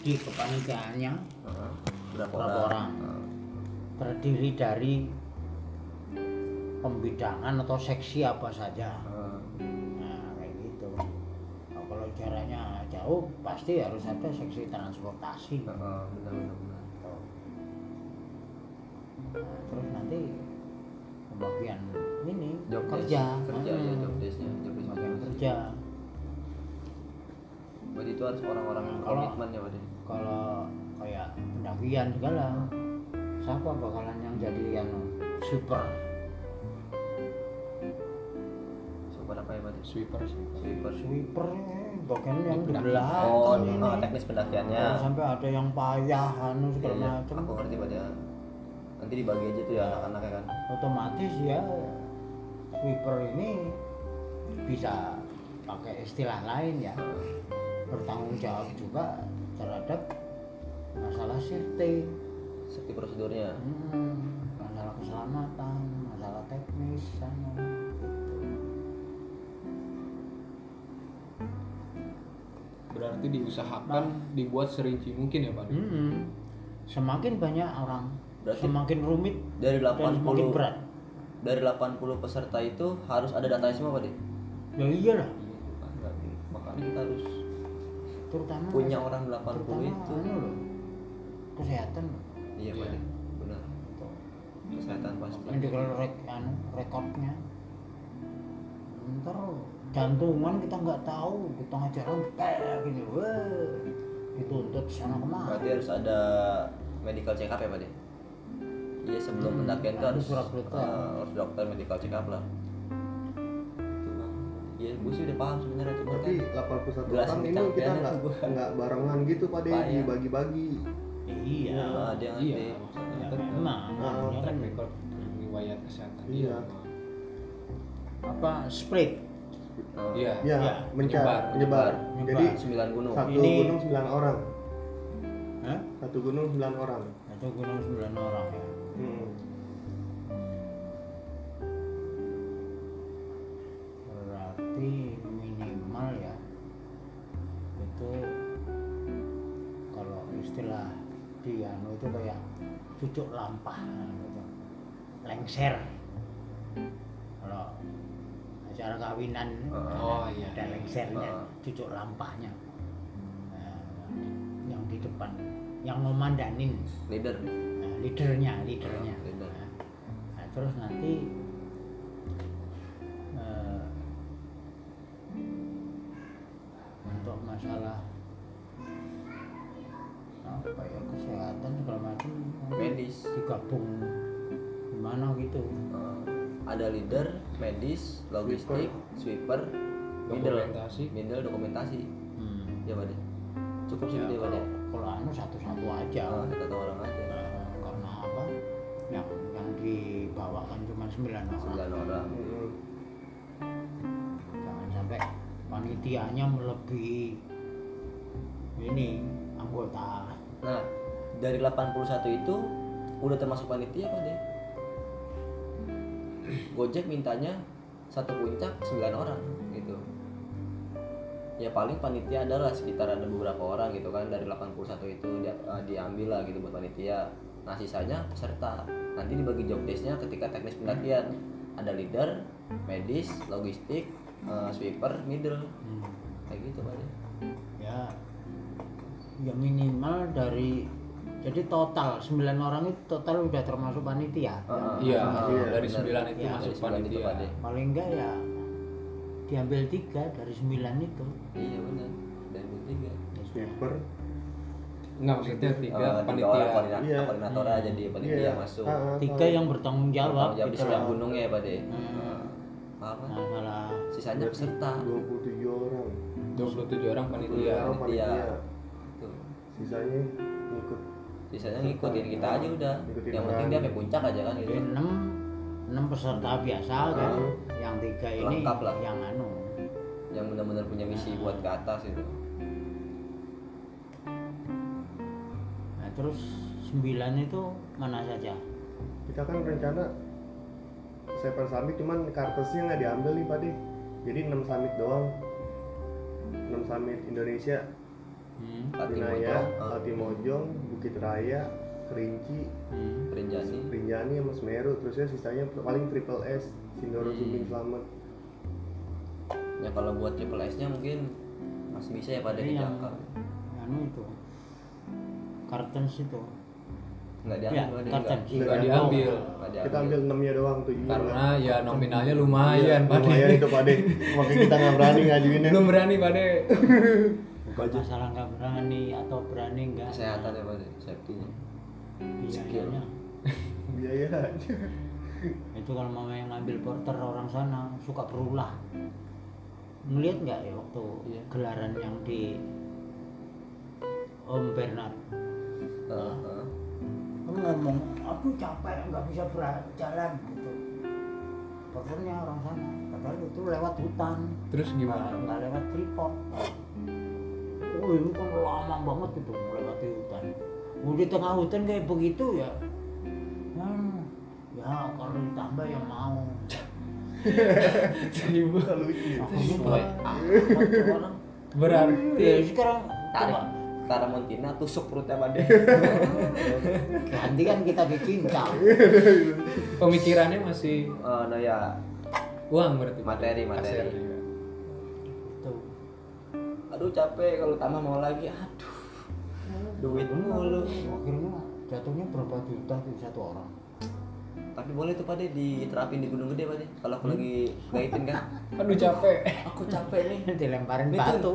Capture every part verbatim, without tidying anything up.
di kepanitiaannya uh, berapa, berapa orang, orang? Uh. Terdiri dari pembidangan atau seksi apa saja. Uh. Nah kayak gitu. Nah, kalau jaraknya jauh pasti harus ada seksi transportasi. Uh, benar benar benar. Nah, terus nanti pembagian ini Job kerja, desk, kerja hmm. ya job desknya, job desk pembagian masing-masing. kerja. Berarti itu harus orang-orang yang Nah, kalau- komitmen ya Pak De? Kalau kayak pendakian segala, siapa bakalan yang jadi yang super? Super apa ya Pak De? Sweeper sih. Sweeper. Sweeper eh, bagian yang di Pendaki. belakang Oh, ini. oh, teknis pendakiannya. Kalau sampai ada yang payah anu segala Iya, iya. macam. Aku ngerti Pak De. Nanti dibagi aja tuh ya anak-anaknya kan. Otomatis ya sweeper ini bisa pakai istilah lain ya, bertanggung jawab juga terhadap masalah safety, Seperti prosedurnya. hmm, masalah keselamatan, masalah teknis, anu, gitu. Berarti diusahakan dibuat serinci mungkin ya Pak. Hmm, semakin banyak orang, Berarti semakin rumit Dari dan semakin 80 berat. dari delapan puluh peserta itu harus ada datanya semua Pak De? Ya iyalah, Iya, kan, nggak bisa. Makanya kita harus terutama punya orang delapan puluh terutama itu. anu loh, kesehatan loh. Iya Pak De, benar. Kesehatan pasti. Medical rek, anu, rekodnya ntar jantungan kita nggak tahu di tengah jalan kayak gini, wah dituntut sana kemana. Berarti harus ada medical check up ya Pak De? Iya sebelum Hmm, pendakian kan harus harus surat dokter. eh, harus dokter medical check up lah. Itu Bang. Iya, gue sih udah paham sebenarnya cuma Tapi kan delapan puluh satu jelasin orang ini kita kecapeannya nggak tuh gua. nggak barengan gitu Pak De, Payah. dibagi-bagi. Iya, nah, dia ngerti. Iya, maksudnya ya kan memang Ah, namanya kan track record riwayat kesehatan Iya. dia. apa split. Oh, Iya. Ya, Ya, mencar, menyebar. menyebar. Menyebar. Jadi sembilan gunung. satu Ini- gunung sembilan orang, Hah? satu gunung sembilan orang. Itu gunung sembilan orang ya. Hmm. Berarti minimal ya itu kalau istilah di anu itu kayak cucuk lampah gitu. Lengser. Kalau acara kawinan Oh, iya. ada lengsernya, Oh. cucuk lampahnya. Nah, yang di depan, yang ngomandanin, Leader. nah, leadernya, leadernya. Oh, leader. Nah, nah, terus nanti eh, untuk masalah apa ya kesehatan segala macam nanti Medis. digabung gimana gitu. Eh, ada leader, medis, logistik, sweeper, middle, Dokumentasi. middle dokumentasi. Hmm. Ya Pak De. Cukup sih Ya, gitu ya Pak De. kalau, kalau anu satu-satu aja. Ah, satu orang aja. Eh, karena apa? Yang yang dibawakan cuma sembilan orang. Sembilan orang. Hmm. Jangan sampai panitianya melebihi ini anggota. Nah, dari delapan puluh satu itu udah termasuk panitia Pak De. Gojek mintanya satu puncak sembilan orang gitu. Ya paling panitia adalah sekitar ada beberapa orang gitu kan dari delapan puluh satu itu dia, uh, diambil lah gitu buat panitia. Nah sisanya peserta. Nanti dibagi job desk-nya ketika teknis pendakian. Ada leader, medis, logistik, uh, sweeper, middle. Hmm. Kayak gitu Pak De. Ya, ya minimal dari jadi total sembilan orang itu total udah termasuk panitia. Ah, Iya, ah, Iya, dari benar. sembilan itu Iya, masuk dari sembilan itu, panitia. Pak De. Paling enggak ya diambil tiga dari sembilan itu. Iya benar. Dari bertiga. Sweeper. Enggak maksudnya tiga Eh, tiga panitia. orang koordinator, Iya. koordinator aja di panitia Iya. masuk. Ah, ah, Tiga ah. yang bertanggung jawab Bertanggung jawab di gitu setiap loh. gunungnya ya Pak De. Hmm. Apa? Masalah Sisanya peserta. dua puluh tujuh orang. dua puluh tujuh orang dua puluh panitia. orang panitia. panitia. Tuh. Sisanya ngikut. Sisanya ngikutin kita aja udah. Ngikutin Yang penting orang. dia sampai puncak aja kan gitu. jadi enam enam peserta biasa kan, Hmm. yang tiga ini Lengkap lah. yang anu. Yang benar-benar punya misi buat ke atas itu. Nah terus sembilan itu mana saja? Kita kan rencana Seven Summit cuman kartusnya nggak diambil nih Pak De. Jadi enam summit doang. enam summit Indonesia. Hmm. Latimojong, Binaya, uh, Latimojong, Bukit Raya, Kerinci, Hmm. Rinjani. Rinjani sama Semeru. Terusnya sisanya paling triple S, Sindoro, Hmm. Sumbing, Slamet. Ya kalau buat triple S-nya mungkin masih bisa ya pada Ini yang dijangkau. anu itu Kartens itu Nggak ya diambil, Pak, Kartens nggak. Nggak diambil. Nggak Kita diambil. ambil enamnya doang, tujuh. Karena ya nominalnya lumayan, Pak. Lumayan itu Pak De. Makanya kita nggak berani ngajuinnya. Belum berani, Pak De. bukan masalah nggak berani atau berani nggak Kesehatan ya Pak, safety-nya. biayanya Biaya aja. itu kalau mama yang ngambil porter orang sana suka berulah ngeliat nggak ya waktu Iya. gelaran yang di Om Bernard Uh, uh. kamu ngomong aduh capek nggak bisa berjalan gitu porternya orang sana padahal itu lewat hutan Terus nggak gimana? nggak lewat tripod oh ini kan lama banget itu melewati hutan oh, di tengah hutan kayak begitu ya hmm, ya kalau ditambah yang mau Seribu. Lucu. aku juga Woi, ah, apa orang Berarti ya sekarang tarik coba Taramontina tusuk perutnya Pak De. ganti kan kita bikin cincang pemikirannya masih Eh, no ya uang berarti. materi Kasir materi. juga. itu Aduh capek kalau tambah mau lagi. Aduh. Duit mulu. akhirnya jatuhnya berapa juta tuh satu orang Tapi boleh tuh Pak De diterapin di Gunung Gede Pak De. Kalau aku lagi gaitin kan. Aduh capek. Aku capek nih. dilemparin Ini batu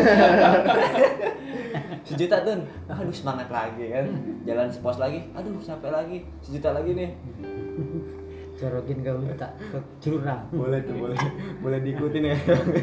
Sejuta tuh. Aduh semangat lagi kan. Jalan sepos lagi. Aduh capek lagi. Sejuta lagi nih. jorokin ke hutan ke jurang Boleh tuh boleh. Boleh diikutin ya.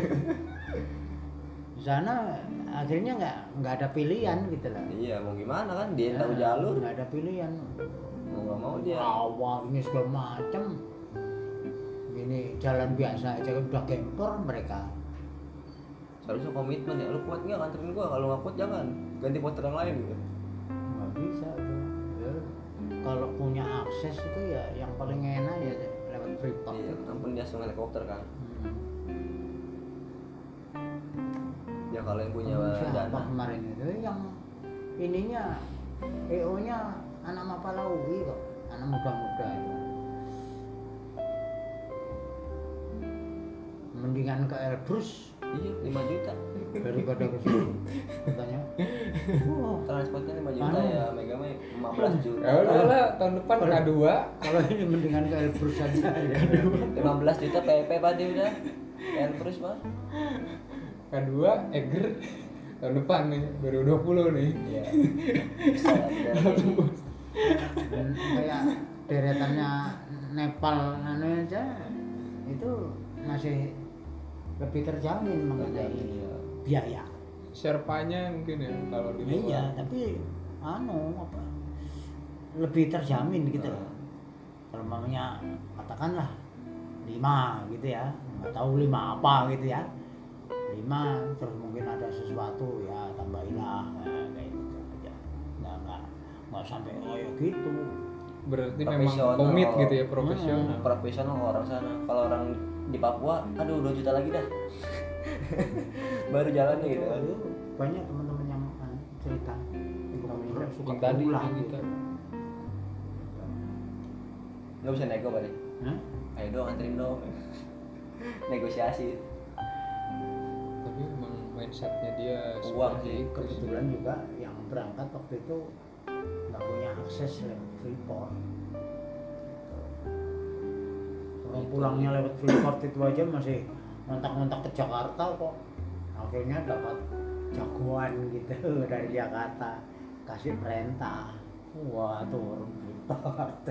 di sana akhirnya nggak nggak ada pilihan gitu lah Iya mau gimana kan dia tahu Nah, jalur. nggak ada pilihan Mau nggak mau dia. rawa ini segala macam ini jalan biasa aja kan udah gempor mereka Seharusnya komitmen ya. Lu kuat nggak nganterin gua? Kalau nggak kuat jangan. Ganti poster yang lain gitu. nggak bisa tuh ya, kalau punya akses itu ya yang paling enak ya lewat Freeport Iya. Ampun dia langsung helikopter kan. hmm. Ya kalau yang punya siapa dana. kemarin itu yang ininya E O nya anak Mapalawi kok anak muda-muda itu mendingan ke Elbrus Iya lima juta. daripada ke sini katanya wah Transportnya lima juta Anu. ya. Mega mah lima belas juta. Ya udah lah, tahun depan K dua. kalau ini mendingan ke Elbrus aja ya. lima belas juta P P Pak De udah. Elbrus Pak. K dua Eger tahun depan nih dua ribu dua puluh nih. Iya. Bisa ada. Dan kayak deretannya Nepal anu aja itu masih lebih terjamin mengenai Iya. biaya. Sherpanya mungkin ya kalau di luar. Iya, tapi anu apa lebih terjamin gitu loh. Kalau mamanya katakanlah lima gitu ya, nggak tahu lima apa gitu ya. Lima terus mungkin ada sesuatu ya tambahilah ya, kayak gitu aja. Nggak nggak nggak sampai kayak gitu. Berarti memang Profesional. komit gitu ya, profesional. Profesional ke orang sana. Kalau orang di Papua, aduh dua juta lagi dah. Baru jalannya gitu kan. Itu banyak teman-teman yang anu, cerita suka suka Yang tadi berulah yang gitu. kita. Nggak bisa nego Pak De. Hah? Ayo dong anterin dong. Negosiasi. Tapi memang mindsetnya dia Uang seperti sih, itu. Kebetulan juga yang berangkat waktu itu nggak punya akses lewat Freeport. Orang pulangnya lewat Freeport itu aja masih ngontak-ngontak ke Jakarta kok. Akhirnya dapat jagoan gitu dari Jakarta, kasih perintah. Wah turun Freeport.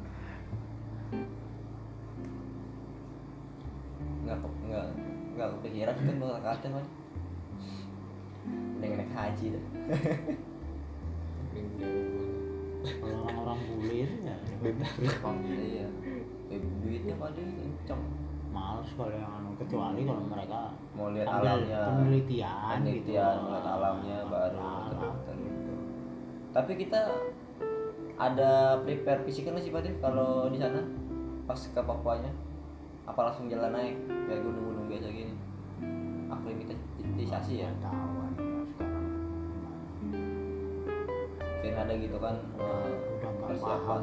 Nggak ke- nggak nggak kepikiran sih kan bakal karten Pak. Udah naik haji dah. Paling jauh banget. Kalau orang-orang bule itu ya lewat Freeport. Iya. Eh, duitnya Pak De kenceng. Males kalau yang anu kecuali kalau mereka Mau lihat ambil alamnya. penelitian, penelitian gitu. melihat alamnya baru Alam. terbentuk gitu. Tapi kita ada prepare fisiknya sih Pak De kalau di sana pas ke Papuanya apa langsung jalan naik kayak gunung-gunung biasa gini aklimatisasi ya. Tahu kan ya sekarang sering ada gitu kan eh, udah nggak persiapan. paham.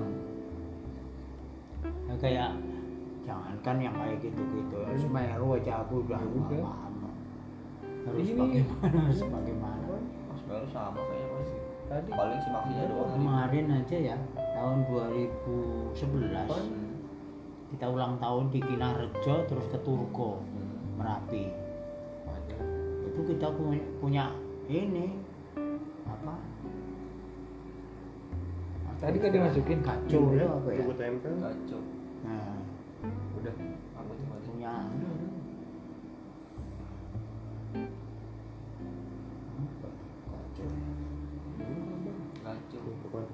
Ya, kayak jangankan yang kayak gitu-gitu, Semeru aja aku udah Ya nggak udah. paham. Harus Ini- bagaimana, harus bagaimana. Sebenarnya sama kayaknya pasti. Tadi Paling si maksinya doang. kali. Kemarin aja ya, tahun dua ribu sebelas Hmm. kita ulang tahun di Kinarejo terus ke Turko, Hmm. Merapi. ada. Itu kita punya, punya ini apa? Tadi kan dimasukin Kacau ya apa ya? Tunggu tempel. Kacau. Nah, Udah. Apa tuh Pak? punya kacau. Kacau. Bukan.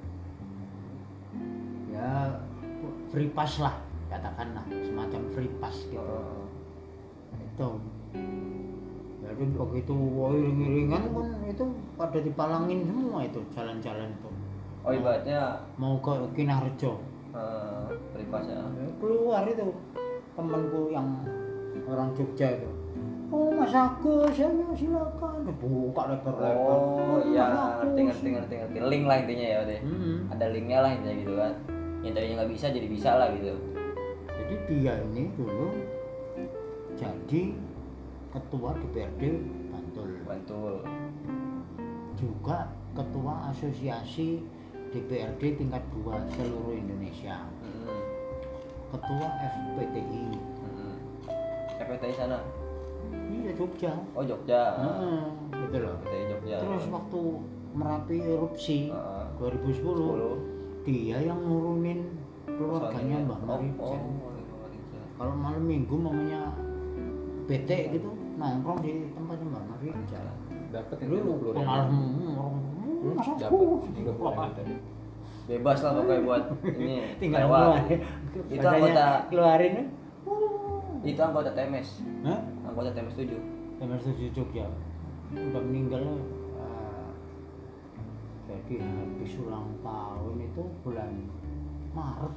Ya free pass lah katakanlah, semacam free pass gitu. Oh. Itu jadi begitu wah, iring-iringan kan itu pada dipalangin semua itu jalan-jalan itu Oh ibaratnya mau ke Kinarejo. eh pripas ya. Ya, keluar itu temanku yang orang Jogja itu, oh Mas Agus ya ya, silakan buka lebar-lebar. Oh iya Mas ngerti Agus. ngerti ngerti ngerti link lah intinya ya berarti. Mm-mm. Ada linknya lah intinya gitu kan. Yang tadinya nggak bisa jadi bisa lah gitu. Jadi dia ini dulu jadi ketua D P R D Bantul, Bantul. juga ketua asosiasi D P R D tingkat dua seluruh Indonesia, Hmm. ketua F P T I. Hmm. F P T I sana. Iya Jogja. Oh Jogja. Heeh, gitu loh. F P T I Jogja. Terus waktu Merapi erupsi Heeh. dua ribu sepuluh, sepuluh. dia yang nurunin keluarganya Mbah Oh, Marijan. oh, Mbah Marijan. Kalau malam minggu mamanya bete gitu nongkrong di tempatnya Mbah Marijan. Dapat yang Lu lima puluh ribu. pengalaman orang masa Dapat aku tiga puluh ribu tadi. Bebas lah pokoknya buat ini tinggal lewat. keluarin. Itu Badannya anggota- keluarin. Itu anggota T M S. Hah? Anggota T M S tujuh. Yang tujuh Jogja udah meninggal. eh, jadi habis ulang tahun itu bulan Maret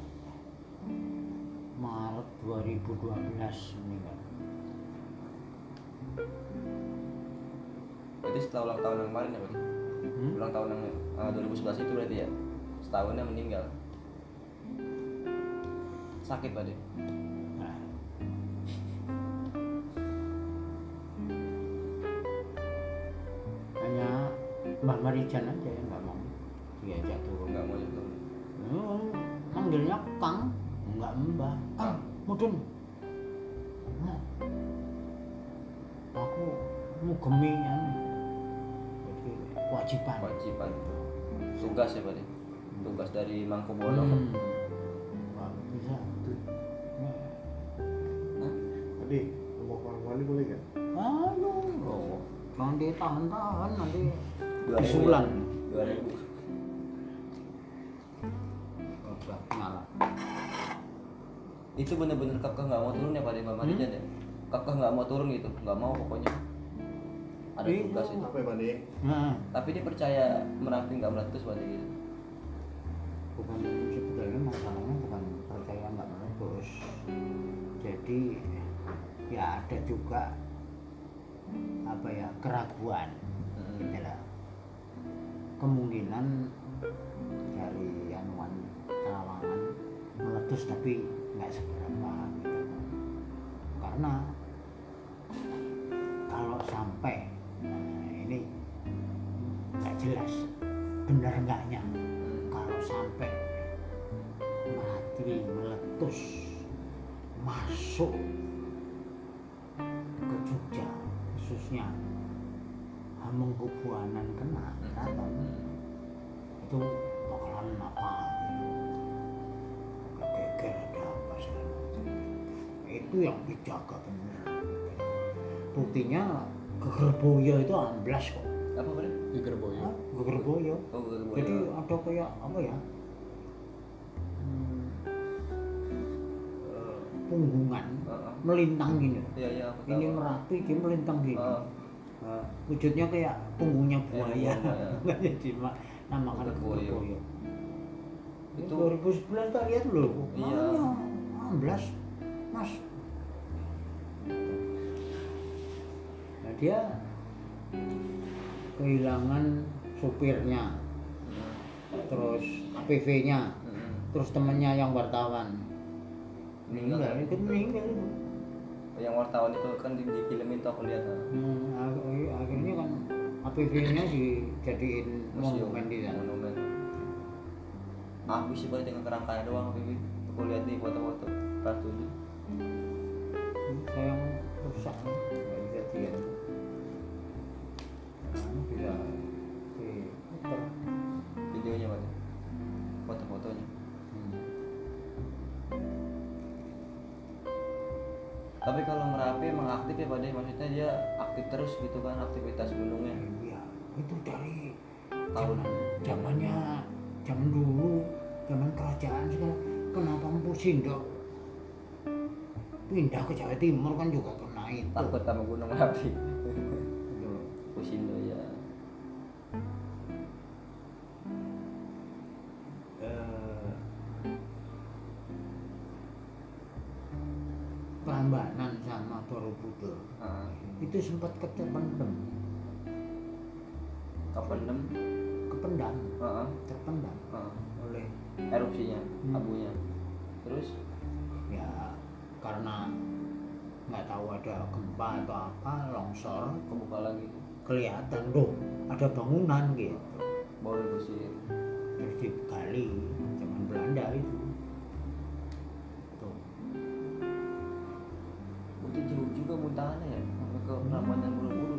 Maret dua ribu dua belas meninggal. Berarti setelah ulang tahun yang kemarin ya berarti? Hmm? Ulang tahun yang uh, dua ribu sebelas itu berarti ya? Setahunnya meninggal. Sakit berarti? Nah. Hanya Mbah Marijan aja yang nggak mau diajak turun. Enggak mau itu. Hmm, manggilnya Kang, nggak Mbah. Kang, mudun. Nah, aku mau gemi anu. Jadi kewajiban. Kewajiban. Tugas ya berarti? Tugas dari Mangkubono. Hmm. Nggak bisa. Nah, Hah? Tadi mau kamar mandi boleh gak? aduh, loh, jangan ditahan-tahan nanti Dua ribu disulan. ya? Dua ribu. Udah ngalah. Itu bener-bener kekeh nggak mau turun ya Pak di Mbak Marijan ya? Kekeh nggak mau turun gitu, nggak mau pokoknya. Ada Iya. tugas itu. Apa ya Pak Dik? Nah, Tapi dia percaya Merapi nggak meletus Pak gitu. bukan sebetulnya masalahnya bukan percaya nggak meletus. Jadi ya ada juga apa ya keraguan, Hmm. gitu lah. Kemungkinan dari anuan Terawangan meletus tapi nggak seberapa gitu. Karena kalau sampai nah ini nggak jelas benar enggaknya. Kalau sampai mati meletus masuk ke Jogja khususnya Hamengkubuanan kena keraton itu bakalan apa geger ada apa segala macam itu yang dijaga benar. Buktinya Gegerboyo itu amblas kok. Apa Pak? Di Gerboyo. Hah? Gegerboyo. Oh, Gegerboyo. Jadi ada kayak apa ya? Hmm, eh, punggungan Heeh. melintang gini. Iya iya. aku tahu. Ini Merapi dia melintang gini. Oh. Nah, wujudnya kayak punggungnya Ya, buaya. buaya. Makanya dima- namakan Gegerboyo. Gegerboyo. Itu- Itu dua ribu sebelas tak lihat loh. Iya. Makanya amblas Mas. Nah, dia kehilangan supirnya. Hmm. terus H P V-nya, Mm-mm. terus temennya yang wartawan Meninggal. meninggal, ikut meninggal. Yang wartawan itu kan di, di film itu aku lihat. Hmm, ak- akhirnya kan H P V-nya dijadiin monumen di sana. Monumen. Habis sih paling dengan kerangkanya doang Bibi. Aku lihat di foto-foto pas tujuh. Sayang rusak, nggak bisa dia. Nah, bisa diputar. Videonya Pak. Foto-fotonya. Hmm. Tapi kalau Merapi emang aktif ya Pak De? Maksudnya dia aktif terus gitu kan aktivitas gunungnya. Iya, itu dari Tahun. zaman zamannya zaman dulu, zaman kerajaan sekarang. Kenapa Empu Sindok pindah ke Jawa Timur kan juga kena itu. Takut sama Gunung Merapi. Gitu loh. Pusindo ya. Eh, Prambanan sama Borobudur Nah, itu sempat kependam, kependem. kependam, Heeh. terpendam Heeh. oleh Erupsinya, Hmm. abunya. Terus ya karena nggak tahu ada gempa atau apa, longsor, kebuka lagi. kelihatan loh ada bangunan gitu, Bau dibersih. terus digali zaman Belanda itu. Tuh. Itu jauh juga muntahannya ya, sampai ke Prambanan Borobudur.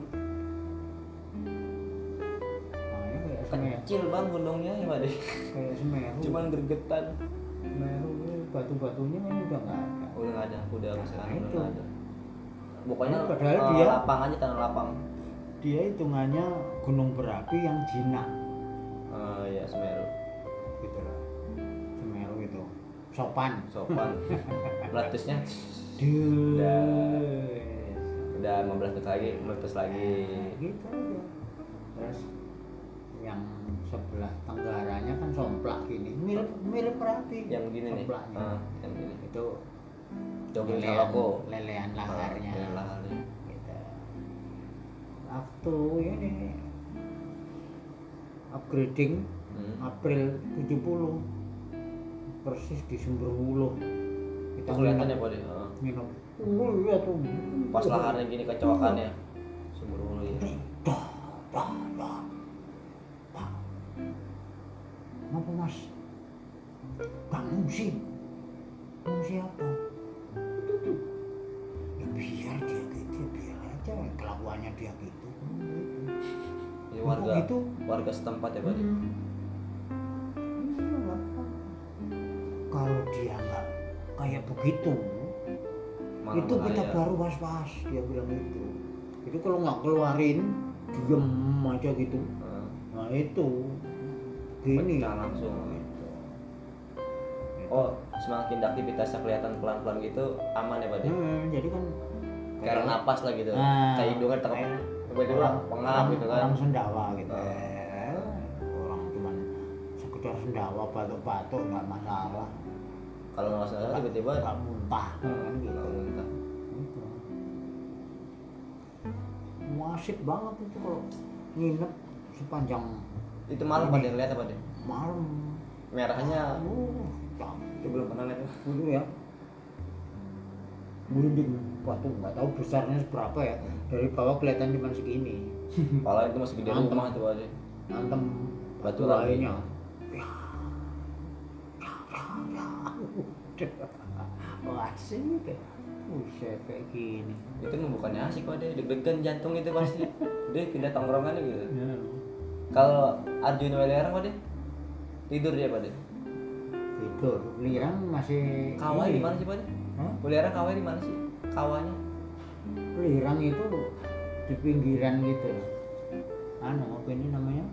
Makanya kayak Semeru, Kecil bang gunungnya ya Pak De. kayak Semeru, Cuman gergetan. Semeru ini batu-batunya kan udah nggak ada. Udah nggak ada, udah Nah, sekarang itu. udah nggak ada. Pokoknya Padahal eh, dia- lapang aja, tanah lapang. Dia hitungannya gunung berapi yang jinak Ah ya Semeru, gitu loh. Semeru itu sopan. sopan. Meletusnya Duh. udah mau meletus lagi, meletus lagi. Gitu aja. Terus yang sebelah tenggaranya kan somplak gini, mirip mirip berapi. Yang gini nih, somplaknya. ah, yang gini. Itu Jogging lelean- Saloko. lelean laharnya. Ah, lelean laharnya. Gitu. Waktu ini upgrading Hmm. April tujuh puluh persis di Sumberwuluh. Itu kelihatan ya Pak De. Ah. Minum. Oh iya tuh. Pas laharnya gini kecoakannya. Sumber Ulu ya. Dah, dah, dah. Pak. Ngapa Mas? Gak ngungsi. Ngungsi apa? Itu tuh. Ya biar dia gitu, ya biar aja kelakuannya dia gitu. Ini warga Itu warga setempat ya Pak De. Hmm. Iya, nggak apa-apa. Kalau dia nggak kayak begitu, Malah itu kita bahaya. baru was-was, dia bilang itu. Itu kalau nggak keluarin, diem aja gitu. Ah, Nah itu gini. pecah langsung. Gitu. Oh, semakin aktivitasnya kelihatan pelan-pelan gitu aman ya Pak De. Hmm, jadi kan Kayak orang napas lah gitu. Nah, Kayak hidungnya terkena kayak tiba-tiba orang, pengap orang, gitu kan. orang sendawa gitu. Ah. Eh, orang cuman sekedar sendawa batuk-batuk nggak masalah. Kalau nggak salah tiba-tiba nggak muntah kan gitu. nggak muntah. Gitu. Masif banget itu kalau nginep sepanjang Itu malam Pak De, lihat apa De? malam. Merahnya Uh, itu belum pernah lihat. dulu ya. Merinding batu nggak tahu besarnya seberapa ya. Dari bawah kelihatan cuma segini. Kepala itu masih gede Mantap. rumah itu Pak De. Antem Batu batu lagi. lainnya. Ya. Ya, ya, ya. Wah, asik ya. Buset kayak gini. Itu mah bukannya asik Pak De, deg-degan jantung itu pasti. Dia pindah tongkrongannya gitu. Ya. Kalau Arjuna Welirang Pak De, tidur dia Pak De. Tidur. Lirang masih Kawai ini. di mana sih Pak De? Hah? Welirang kawai di mana sih? Kawanya? Lirang itu di pinggiran gitu. Anu apa ini namanya?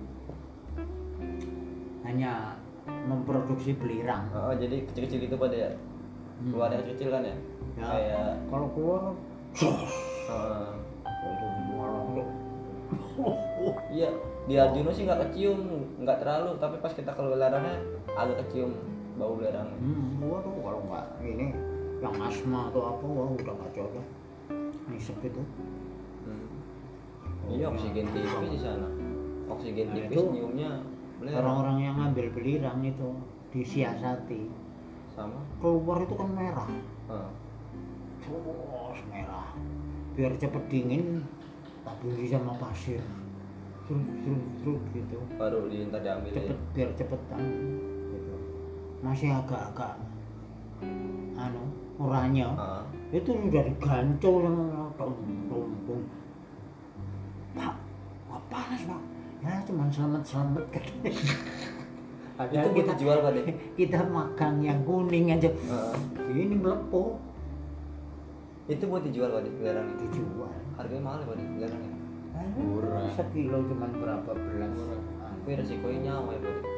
Hanya memproduksi belirang. Oh, jadi kecil-kecil gitu Pak De ya? Hmm. Keluarnya kecil kan ya? Ya, Kayak kalau keluar eh, itu morong. iya, di Arjuna sih nggak kecium, nggak terlalu, tapi pas kita ke Welirangnya agak kecium bau belerangnya. Hmm, gua tuh kalau nggak ini yang asma atau apa, wah udah nggak cocok. Nisep itu. Hmm. Iya, oksigen tipis di sana. Oksigen Nah, tipis itu- nyiumnya Belerang. Orang-orang yang ngambil belirang itu disiasati. Sama. Keluar itu kan merah. Heeh. Terus merah. Biar cepet dingin, taburi sama pasir. Serut, serut, serut gitu. Baru di ntar diambil ya. Cepet, biar cepetan gitu. Masih agak-agak anu, oranye. Heeh. Itu udah digancung sama tung tung tung. Pak, wah panas pak. Ya cuman selamat-selamat katanya. Itu buat dijual Pak deh. Kita makan yang kuning aja. Heeh. Ini melepuh Itu buat dijual Pak deh belerang itu. dijual. Harganya mahal ya Pak deh belerang ya. Murah. Sekilo cuman berapa belas. Murah. Tapi resikonya nyawa ya Pak deh.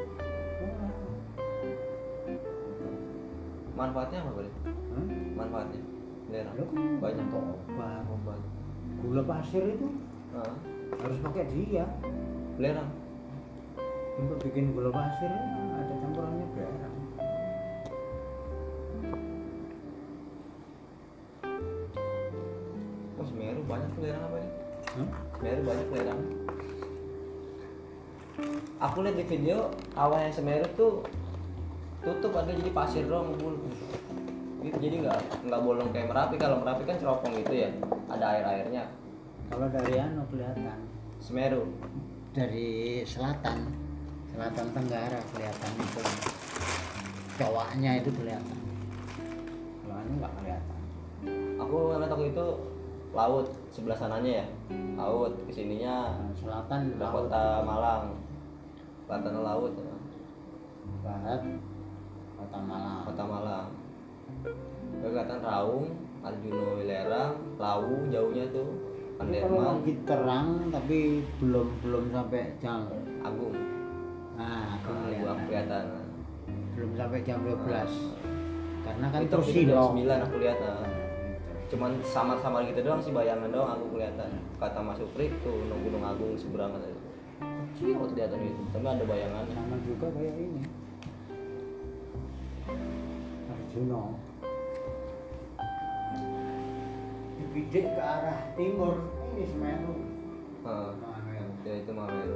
Manfaatnya apa Pak deh? Hmm? Manfaatnya belerang. Lu kan Banyak kok. obat. Obat. Gula pasir itu Heeh. harus pakai dia. Belerang. Untuk bikin gula pasir ada campurannya belerang. Oh Semeru banyak belerang apa nih? Hmm? Semeru banyak belerang. Aku lihat di video awalnya Semeru tuh tutup ada jadi pasir doang ngebul. Gitu, jadi nggak nggak bolong kayak Merapi. Kalau Merapi kan ceropong gitu ya, ada air airnya. Kalau dari anu kelihatan Semeru dari selatan, selatan tenggara kelihatan itu. Cowoknya itu kelihatan. Kalau anu nggak kelihatan. aku ngeliat waktu itu laut sebelah sananya ya, laut kesininya Nah, selatan udah laut, kota Malang, selatan laut ya. barat kota Malang. Kota Malang. Kelihatan Raung, Arjuno Wilerang, Lawu jauhnya tuh, Ini kalau Panderman, lagi terang tapi belum belum sampai jam. Agung. Nah, aku Nah, kelihatan. aku kelihatan. Belum sampai jam dua belas. Karena kan Itu terus itu jam silong. sembilan aku lihat. Nah. Nah, gitu. Cuman samar-samar gitu doang sih, bayangan doang aku kelihatan. Kata Mas Supri tuh Gunung Agung seberang katanya. Kecil waktu kelihatan itu, tapi ada bayangan. Sama juga kayak ini. Arjuno. Dibidik ke arah timur. Ini Semeru. Heeh. Mameru. Ya itu Mameru.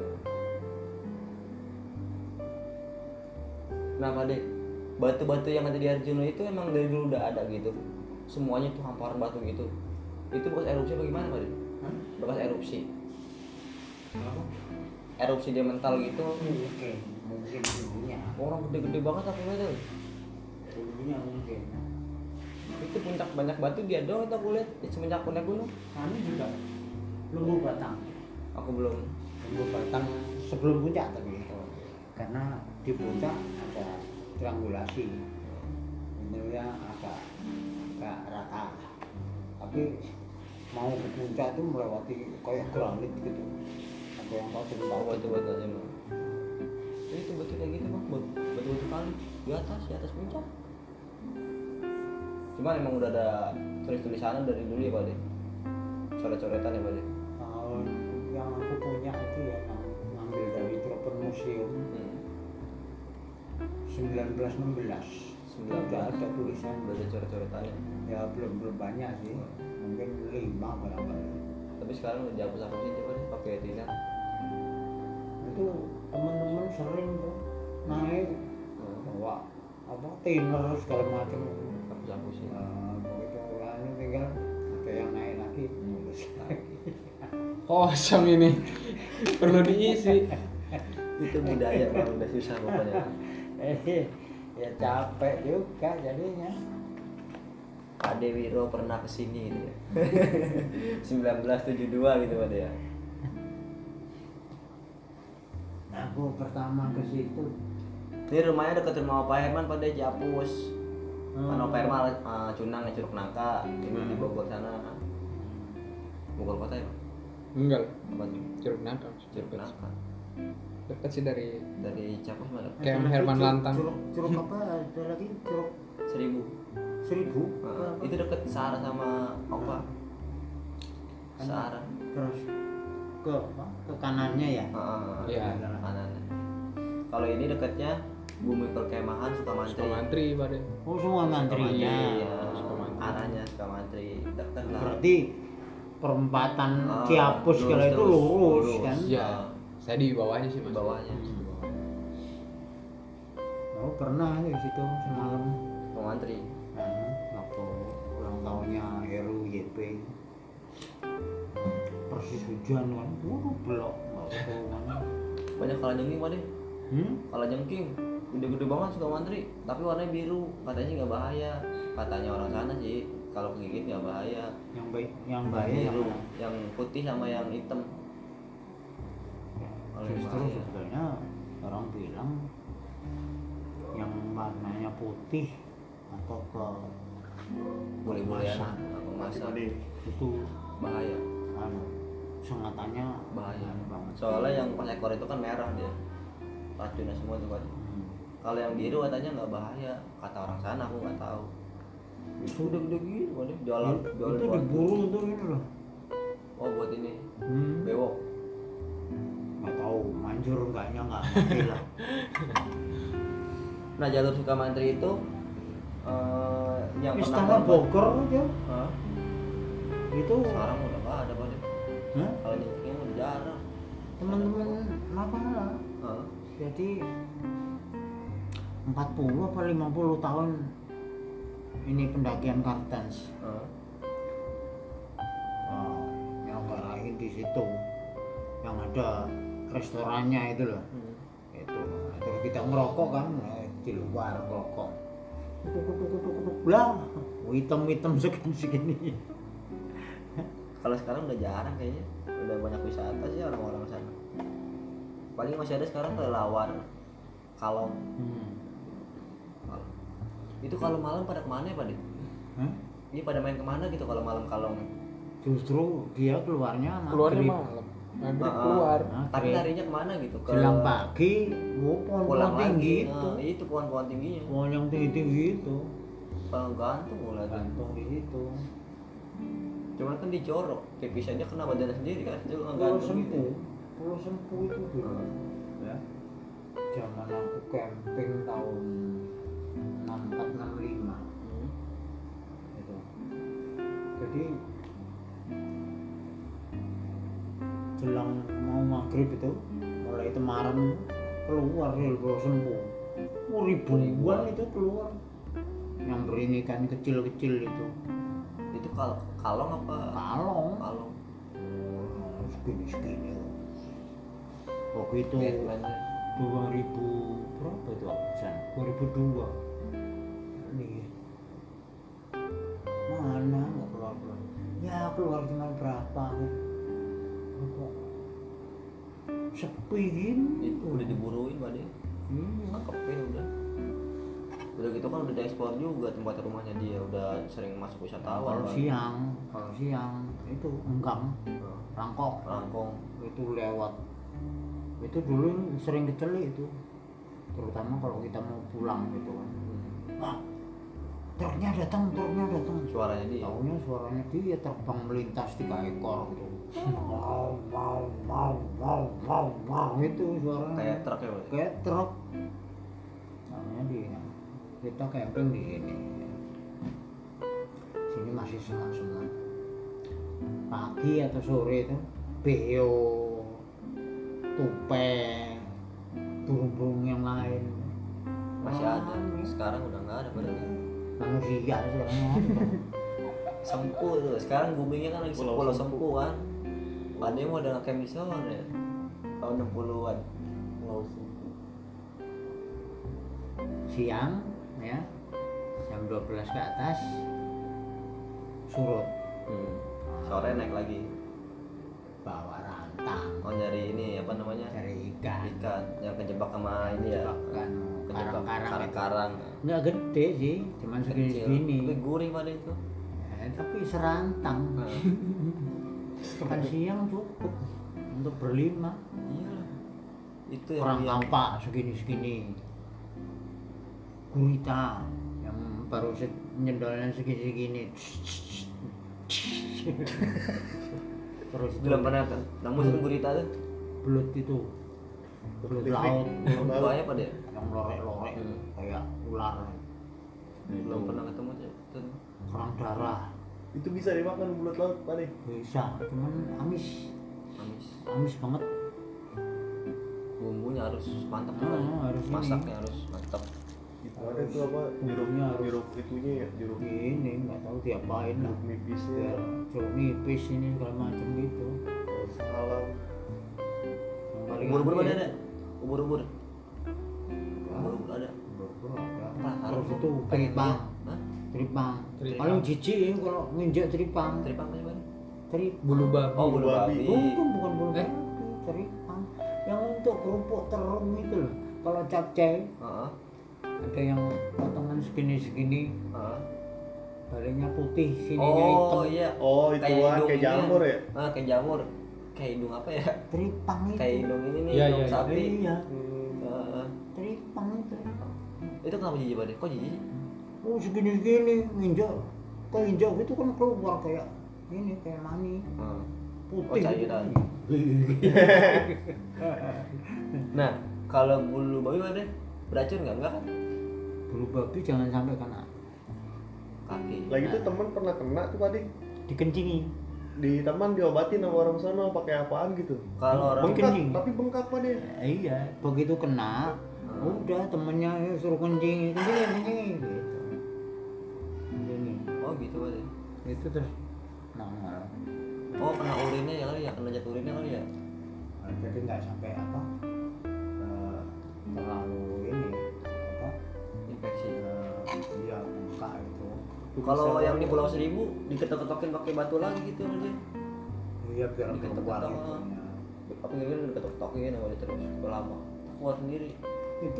Nah, Pak Dek, batu-batu yang ada di Arjuno itu emang dari dulu udah ada gitu. Semuanya tuh hamparan batu gitu. Itu bekas erupsi apa gimana, Pak Dek? Hah? Bekas erupsi. Apa? Erupsi dia mental gitu. Mungkin, mungkin dulunya. Orang gede-gede banget aku lihat tuh. Dulunya mungkin. Itu puncak banyak batu dia doang itu aku lihat di semenjak aku naik gunung. Kami juga Lumbu Batang. Aku belum. Lumbu Batang sebelum puncak tapi. Karena di puncak ada triangulasi. Intinya agak agak rata. Tapi mau ke puncak itu melewati kayak granit gitu. Ada yang tahu cerita Tahu batu-batu aja mah. Itu batu kayak gitu bang, batu batu kali di atas di atas puncak. Cuman emang udah ada tulis-tulisannya dari dulu ya Pak De. Coret-coretan ya Pak De. Tahun yang aku punya itu ya yang ngambil dari Tropen Museum Hmm. seribu sembilan ratus enam belas. sembilan Udah belas. ada tulisan. Udah ada coret-coretannya. Ya belum belum banyak sih. Mungkin lima barangkali. Tapi sekarang udah dihapus-hapusin tuh Pak De, pakai tinar. Itu teman-teman sering tuh naik Hmm. bawa apa thinner segala macam. Hapus-hapusin. Nah, begitu lalu tinggal ada yang naik lagi nulis lagi. Kosong ini. Perlu diisi. Itu budaya Bang, udah susah pokoknya. Eh, ya capek juga jadinya. Pak De Wiro pernah kesini gitu ya. seribu sembilan ratus tujuh puluh dua gitu Pak De ya. Aku pertama ke situ. Ini rumahnya dekat rumah Pak Herman Pak De Japus. Hmm. Kan Pak Herman uh, Cunang ya Curug Nangka, ini di Bogor sana. Bogor kota ya Pak? Enggak. Apa tuh? Curug Nangka. Curug Nangka. Dekat sih dari Dari Capus mana? Kayak Ada lagi Herman curug- Lantang. Curug, curug apa? Ada lagi curug Seribu. seribu. Uh, Apa? itu deket Sahara sama Opa. Sahara. Terus ke apa? Ke kanannya ya. Uh, Iya. kanannya. Kalau ini dekatnya Bumi Perkemahan Sukamantri. Sukamantri pada. Oh semua mantrinya. Iya. Sukamantri. Arahnya Sukamantri. Dekat lah. Berarti perempatan Ah, Ciapus lurus kalau itu terus, lurus, lurus. kan? Iya. Saya di bawahnya sih Di Mas. bawahnya. Di bawah. pernah di situ semalam. mau ngantri. Nah, waktu ulang tahunnya Heru Y P. Persis hujan kan, waduh belok nggak tahu mana. Banyak kalajengking pak deh. Hmm? Kalajengking gede-gede banget suka ngantri, tapi warnanya biru. Katanya sih nggak bahaya. Katanya orang sana sih kalau kegigit nggak bahaya. Yang baik, yang bahaya yang biru, mana? yang putih sama yang hitam. Kalau yang Justru bahaya. sebenarnya orang bilang yang warnanya putih atau ke Boleh-bolehan kemasan aku masak Tadi itu bahaya. anu sengatannya Bahaya. anu banget. Soalnya yang pas ekor itu kan merah dia. Racunnya semua tuh kan. Hmm. Kalau yang biru katanya nggak bahaya, kata orang sana aku nggak tahu. Itu udah gede gitu kan dia jualan Itu, jualan itu buat diburu tuh ini loh. oh buat ini Hmm. bewok. Nggak tahu manjur enggaknya nggak ngerti lah. Nah jalur Sukamantri itu eh, yang pernah Istana korban- Bogor aja Hah? itu. Sekarang udah nggak ada pak. Hah? Kalau jengkingnya udah jarang. Teman-teman apa lah. Hah? Jadi empat puluh apa lima puluh tahun ini pendakian Kartens. Hah? Oh, yang ngarahin di situ yang ada restorannya itu loh. Hmm. Itu nah, terus kita ngerokok kan eh, di luar ngerokok lah hitam-hitam segini-segini. Kalau sekarang udah jarang kayaknya, udah banyak wisata sih orang-orang sana. Paling masih ada sekarang kelelawar, kalong. Hmm. Kalong. Itu kalau malam pada kemana ya pak Dit? Hah? Ini pada main kemana gitu kalau malam kalong? Justru dia keluarnya Keluarnya maghrib. malam. Maghrib Ah, ah. keluar. Maghrib. Tapi larinya kemana gitu? Ke Jelang pagi, oh, pulang pohon-pohon tinggi lagi. itu, Nah, itu pohon-pohon tingginya. pohon yang tinggi-tinggi itu, Gantung mulai tuh. gantung di situ. Cuman kan dijorok, kepisannya kena badannya sendiri kan, itu Pulau gantung Sempu, gitu. Pulau Sempu itu dulu, ya. Zaman aku camping tahun enam empat enam lima Hmm. itu. Jadi jelang mau maghrib itu, mulai Temaram keluar dari Pulau Sempu. Oh, ribuan itu keluar. Yang beringikan kecil-kecil itu. Itu kal kalong apa? Kalong. Kalong. Oh, segini-segini. Waktu itu Batman-nya. dua ribu berapa itu Aksan? dua ribu dua. Nih. Mana nggak keluar-keluar? Ya keluar cuma berapa? Kok sepi gini? Itu udah diburuin pak dia, Iya. tangkepin udah. Udah gitu kan udah diekspor juga tempat rumahnya dia, udah sering masuk wisatawan. Kalau Pak. siang, kalau siang itu enggang, Nah, rangkok, Rangkong. itu lewat. Itu dulu sering keceli itu, terutama kalau kita mau pulang gitu kan. Hmm. Wah, truknya datang, truknya datang. Suaranya dia. Taunya suaranya dia terbang melintas tiga ekor gitu. Wow, wow, wow, wow, wow, wow, itu suaranya. Kayak truk ya pak. Kayak truk. Namanya dia. Kita camping di sini. Sini masih semak-semak. Pagi atau sore itu beo, tupeng, burung-burung yang lain. Masih ada. Ah, Sekarang udah nggak ada padahal. manusia sekarang. Sempu tuh. Sekarang boomingnya kan lagi Pulau Pulau Sempu. Sempu kan. Pak dia mau ada camp di sana ya. Tahun enam puluhan. Pulau Sempu. Siang ya jam dua belas ke atas surut, Hmm. Sore naik lagi. bawa rantang Mau nyari ini apa namanya? cari ikan, Ikan yang kejebak sama ini ya. jebakan Kejebak karang-karang itu. karang-karang. Nggak gede sih, cuman Kecil. segini-segini. Tapi gurih pada itu. Eh, tapi serantang. Nah, Makan siang cukup untuk berlima. iya. Itu yang Orang dia- tampak segini-segini. Gurita yang baru se- nyendolnya segini-segini. Terus belum pernah nemu sih gurita tuh. belut itu, belut Belut laut listrik. Belum banyak pada ya? yang lorek-lorek Hmm. kayak ular. Belum pernah ketemu sih. Tuh. Kerang darah Itu bisa dimakan bulat laut, Pak nih. bisa, cuman amis, Amis. amis banget. Bumbunya harus mantap juga. Ah, harus ini. Masaknya harus mantap. Itu ada tuh apa jeruk Bumbunya harus- jeruk itunya ya, jeruk Ini nggak tahu diapain lah. jeruk nipisnya. Biar jeruk nipis ini segala macam gitu. Salam. Yang paling Ubur-ubur aneh mana ya, ada? Ubur-ubur. Ubur-ubur ada. ubur-ubur ada. Apa? Terus Harus itu tripang, Hah? tripang. Tripang. Paling jijik ini kalau nginjek tripang. Tripang apa sih? Trip. Bulu babi. Oh, bulu babi. babi. Bukan, bukan bulu Eh? babi, tripang. Yang untuk kerupuk terung itu loh. Kalau capcay Heeh. ada yang potongan segini-segini, Heeh. baliknya putih, sininya hitam. Oh iya. Oh, itu kan hidung kayak ini jamur ya. Ah, kayak jamur. Kayak hidung apa ya? Tripang itu. Kayak hidung ini nih, Iya, hidung iya, iya. sapi. Iya, Hmm. Heeh. tripang itu. Itu kenapa jijik pada? Kok jijik sih? Oh segini-segini nginjak, kok injak itu kan keluar kayak ini kayak mani Heeh. putih. Oh, cairan. gitu. Nah, kalau bulu babi ada beracun nggak? Enggak kan? Bulu babi jangan sampai kena, Kaki. Lagi tuh teman pernah kena tuh tadi dikencingi. di taman diobatin sama orang sana pakai apaan gitu. Kalau orang Bengkak, kencing. tapi bengkak pak dia. Eh, iya, begitu kena, udah temennya eh, suruh kencing, kencing, kencing, gitu. Kencingin. Oh gitu berarti. Itu terus nongol. Oh kena urinnya ya kali ya, kena jatuh urinnya kali ya. Nah, jadi nggak sampai apa eh, terlalu ini apa Infeksi. eh, iya bengkak itu. Kalau yang di Pulau Seribu diketok-ketokin pakai batu lagi gitu aja. Iya biar Diketok-ketok. keluar gitu ya. Apa gitu diketok-ketokin aja terus udah lama. Keluar sendiri. Itu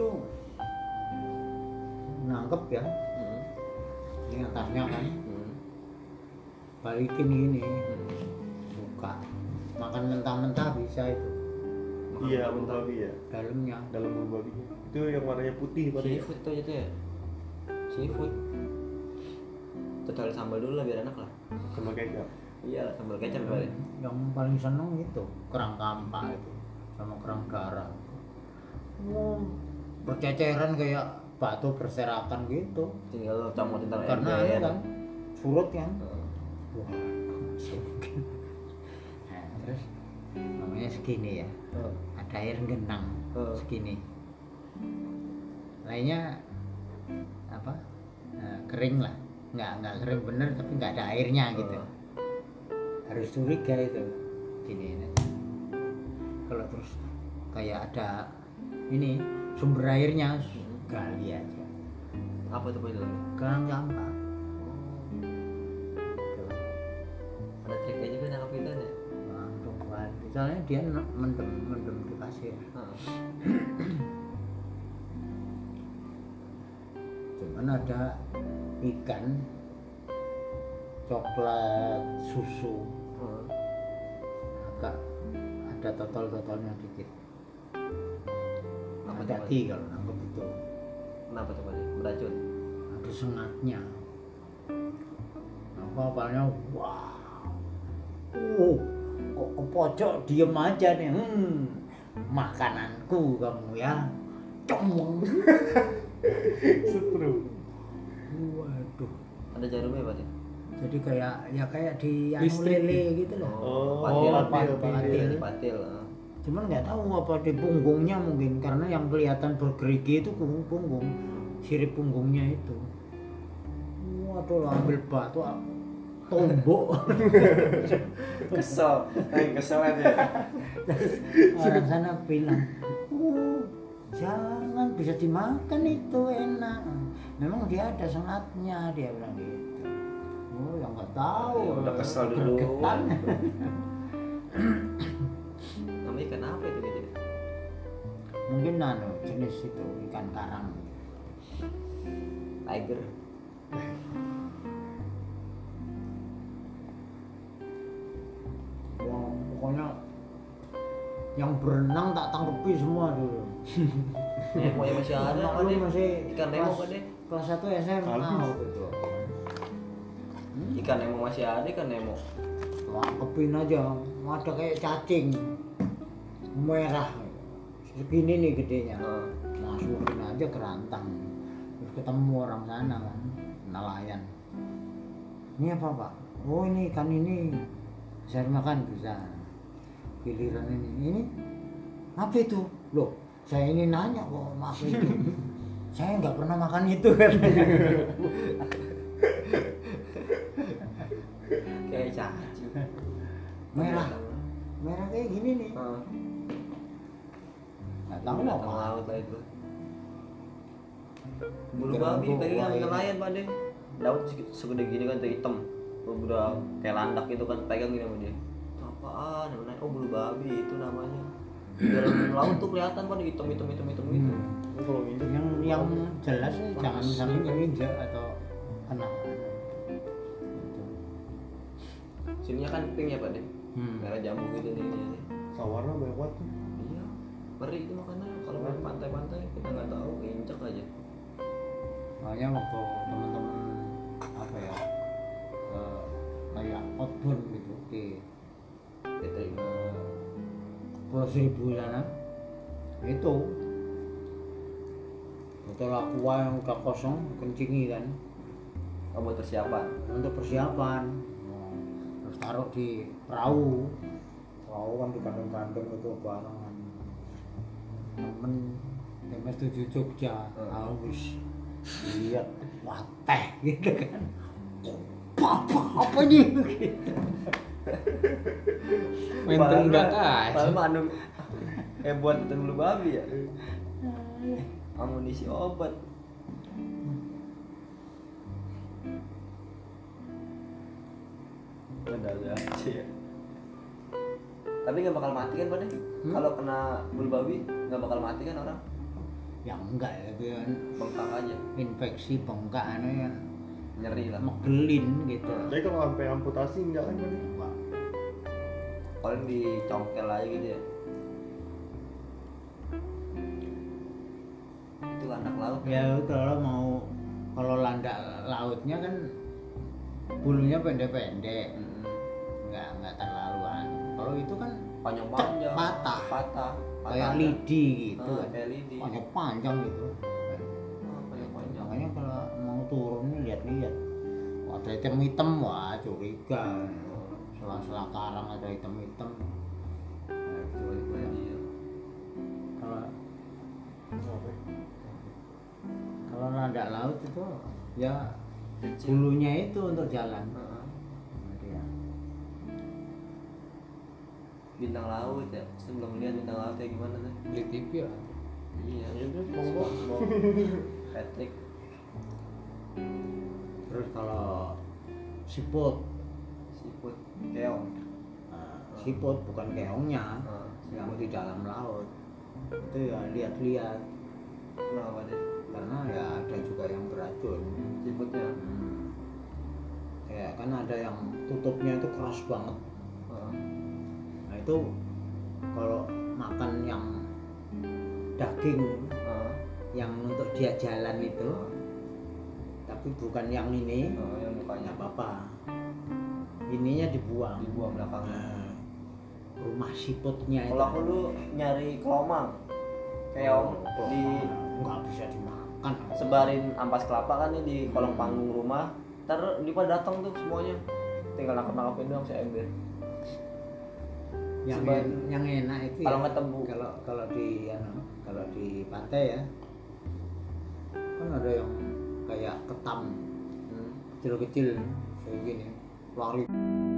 nangkep ya Hmm. ini atasnya kan Hmm. balikin ini Hmm. buka makan mentah-mentah bisa itu Iya, bulu babi ya. dalamnya Dalam bulu babi. Itu yang warnanya putih pak dia. Seafood tuh itu ya. Seafood. Tetel sambal dulu lah biar enak lah. Sama kecap. Iya, sambal kecap kali. yang paling seneng itu kerang kampak itu sama kerang garang. Wow, berceceran kayak batu berserakan gitu Tinggal camotin taruh karena ember. anu kan surut kan. Heeh. Wah, surut. Nah, terus namanya segini ya, Heeh. ada air genang Heeh. segini, lainnya apa eh, kering lah, nggak nggak kering bener tapi nggak ada airnya gitu. Heeh. Harus curiga itu gini ini. Kalau terus kayak ada ini sumber airnya gali aja Apa tuh Pak itu? kerang kampak. Ada triknya juga nangkap ikan ya? Langsung gali. Soalnya dia ne- mendem mendem di pasir. Heeh. Cuman ada ikan coklat susu Heeh. agak ada totol-totolnya dikit. Apa tuh, Hati-hati kalau nangkep itu Kenapa tuh Pak? Beracun. ada sengatnya. Aku apalnya wah, uh, kok ke pojok diem aja nih, hmm, makananku kamu ya, cong, setrum. Waduh, Ada jarumnya Pak? jadi kayak ya kayak di anu Listrik. lele gitu loh. Oh, patil, patil, patil, patil. patil. heeh. Cuman nggak tahu apa di punggungnya mungkin karena yang kelihatan bergerigi itu punggung punggung, sirip punggungnya itu. Waduh, lah, ambil batu, ah, tombok. Kesel, kayak kesel aja. Orang sana bilang, oh, jangan bisa dimakan itu enak. Memang dia ada sengatnya, dia bilang gitu. Oh, yang nggak tahu. Ya udah kesel dulu. Gergetan. Namanya ikan apa itu gitu? Mungkin nano jenis itu ikan karang. Tiger. Wah, pokoknya yang berenang tak tangkepi semua dulu. Nemo yang masih ada Anak Pak lu deh. masih Ikan Nemo kelas- Pak deh. Kelas satu S M A Habis. waktu itu. Ikan Nemo masih ada, ikan Nemo. Tangkepin aja, ada kayak cacing merah segini nih gedenya. Heeh. Masukin aja kerantang. Terus ketemu orang sana kan, nelayan. Ini apa pak? Oh ini ikan ini. Saya makan bisa. Giliran ini, ini apa itu? Loh, saya ini nanya kok maaf itu. saya nggak pernah makan itu katanya. Kayak cacing. Merah, merah kayak gini nih. Ah, Nggak tahu binatang apa. laut lah itu. Bulu Kira babi gua pegang lain. nelayan Pak De. Daun segi- segede gini kan tuh hitam. Udah kayak landak gitu kan pegang gini sama dia. Apaan namanya? Oh bulu babi itu namanya. Di dalam laut tuh kelihatan Pak De hitam hitam hitam hitam gitu. Hmm. Kalau nginjek Yang yang jelas sih jangan Panas sampai juga. keinjak atau kena. Gitu. Sininya kan pink ya Pak De. Hmm. Merah jambu gitu nih ini. nih. sawarna banyak banget tuh. Iya. Ngeri itu makanya kalau main pantai-pantai kita nggak tahu injak aja. Makanya waktu teman-teman apa ya eh, kayak outbound gitu di Diterima. eh, Pulau Seribu sana itu botol aqua yang udah kosong kencingi kan Oh buat persiapan. untuk persiapan. Nah, terus taruh di perahu perahu kan di kandang-kandang itu barengan temen M S tujuh Jogja Hmm. haus lihat wah teh gitu kan apa apa nih gitu. Main Padahal tunggat mah- aja. padahal mah anu eh buat dan bulu babi ya. Amunisi obat. Ada-ada aja ya. Tapi nggak bakal mati kan Pak De? Hmm? Kalau kena bulu babi nggak bakal mati kan orang? Ya enggak ya dia kan Bengkak aja, infeksi bengkak anu ya nyeri lah. megelin gitu. Jadi kalau sampai amputasi enggak kan Pak? Enggak. Paling dicongkel aja gitu ya. Itu anak laut. Ya kalau mau kalau landak lautnya kan bulunya pendek-pendek, Mm-mm. nggak nggak terlaluan. Kalau itu kan Panjang-panjang. Patah. Patah. kayak Patah. lidi gitu Ah, kan. kayak lidi. Panjang panjang gitu. Ah, panjang-panjang. Makanya kalau mau turun nih lihat-lihat, wah, ada hitam-hitam, wah curiga. Sela-sela karang ada hitam-hitam. Nah, curiga. Iya. Kalau kalau landak laut itu ya bulunya itu untuk jalan. Heeh. Dia. Bintang laut ya. Sebelum lihat bintang laut kayak gimana tuh? Beli T V lah. Iya. Itu SpongeBob. Patrick. Terus kalau siput, Siput. Keong. nah, siput bukan keongnya, Ah, yang siput. di dalam laut itu ya lihat-lihat Kenapa deh? karena ya ada juga yang beracun. Siputnya. Hmm. Ya kan ada yang tutupnya itu keras banget. Heeh. Nah itu kalau makan yang daging Heeh. yang untuk dia jalan itu, tapi bukan yang ini, Oh, yang mukanya nggak apa-apa. Ininya dibuang. dibuang belakangnya. Nah, rumah siputnya itu. Kalau aku dulu nyari kelomang, keong Oh, di nggak bisa dimakan. sebarin ampas kelapa kan nih di kolong panggung rumah. Ntar dia pada datang tuh semuanya, tinggal nangkep nangkepin doang seember. Yang Sebarin- en- yang enak itu Kalau ya, nggak tebu. kalau kalau di anu, kalau di pantai ya kan ada yang kayak ketam Hmm. kecil-kecil kayak gini lari